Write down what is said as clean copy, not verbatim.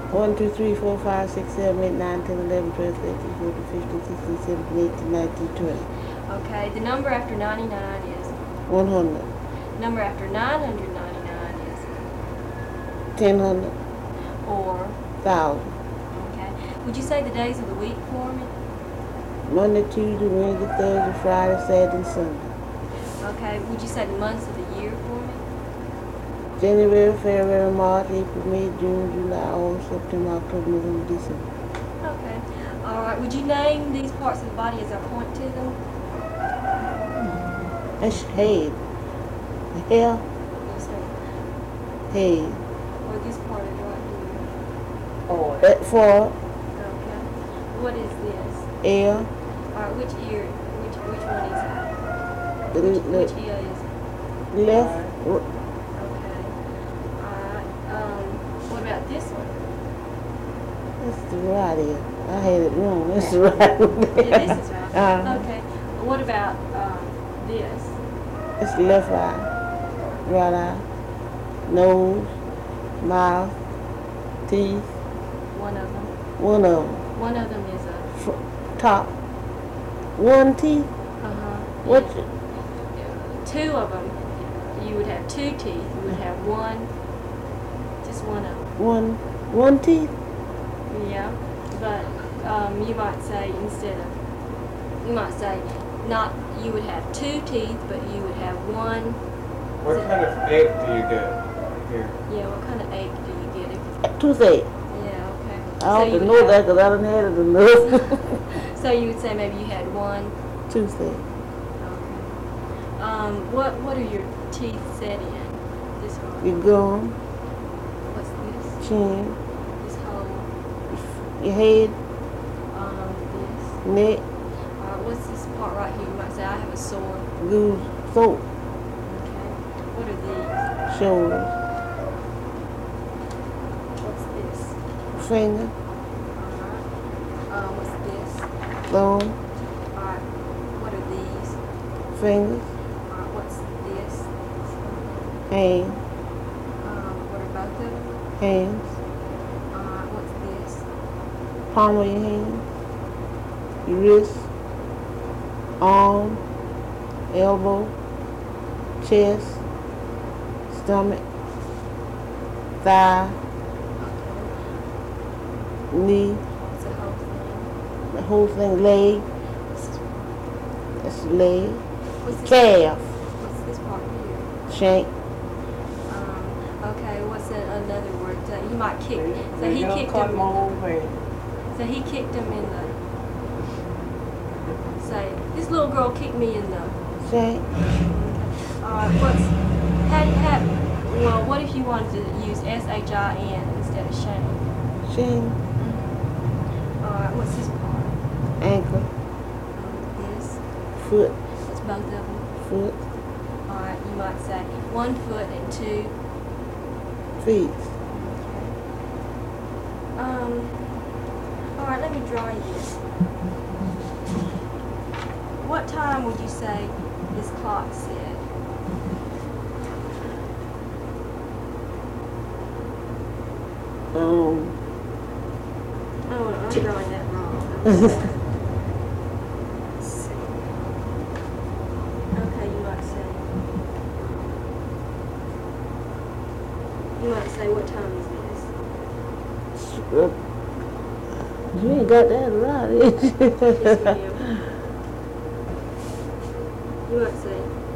1, 2, 3, 4, 5, 6, 7, 8, 9, 10, 11, 12, 13, 14, 15, 16, 17, 18, 19, 20. Okay, the number after 99 is? 100. Number after 999 is? 1,000. Or? 1,000. Okay. Would you say the days of the week for me? Monday, Tuesday, Wednesday, Thursday, Friday, Saturday, and Sunday. Okay. Would you say the months of the year for me? January, February, March, April, May, June, July, August, September, October, November, December. Okay. All right. Would you name these parts of the body as I point to them? That's head. Hair, Yes, sir. head. Or this part of it right That for here. Okay. What is this? air. All right. Which ear? Which one is it? The Which ear is it? left. Okay. All right. What about this one? That's the right ear. I had it wrong. That's the right one. Yeah, this is right. Uh-huh. Okay. What about this? It's the left eye, right eye, nose, mouth, teeth. One of them. One of them. One of them is a. Top. One teeth. What? Two of them. You would have two teeth. You would have one. Just one of them. One teeth. Yeah. But you might say instead of. You might say not. You would have two teeth, but you would have one. What kind of ache do you get here? Yeah. What kind of ache do you get if? Toothache. Yeah. Okay. I don't know that because I done had it enough. So you would say maybe you had one. Toothache. Okay. What are your teeth set in? This one. Your gum, What's this? chin, This hole. your head, This. neck, What's this part right here? You might say I have a sore. goose, throat, Okay. What are these? shoulders, What's this? finger, What's this? thumb, Alright. What are these? fingers, Alright. What's this? hand, What are both of them? hands, Alright. What's this? palm of your hand, your wrist, arm, elbow, chest, stomach, thigh, knee, What's the whole thing? the whole thing, leg, This is that's the leg, What's this? calf, What's this part here? shank, Okay. What's another word? You might kick. So he Don't kicked cut him. my old man. So he kicked him in the. Say, this little girl kicked me in the. shank, Well, what if you wanted to use S-H-I-N instead of Shane? shank, Alright, what's this part? ankle, This. foot, That's both of them. foot, Alright, you might say 1 foot and 2. feet. Alright, let me draw you this. What time would you say this clock said? Oh, I'm drawing that wrong. Let's see. Okay, you might say what time is this? You ain't got that right, is you? Yes, ma'am. You might say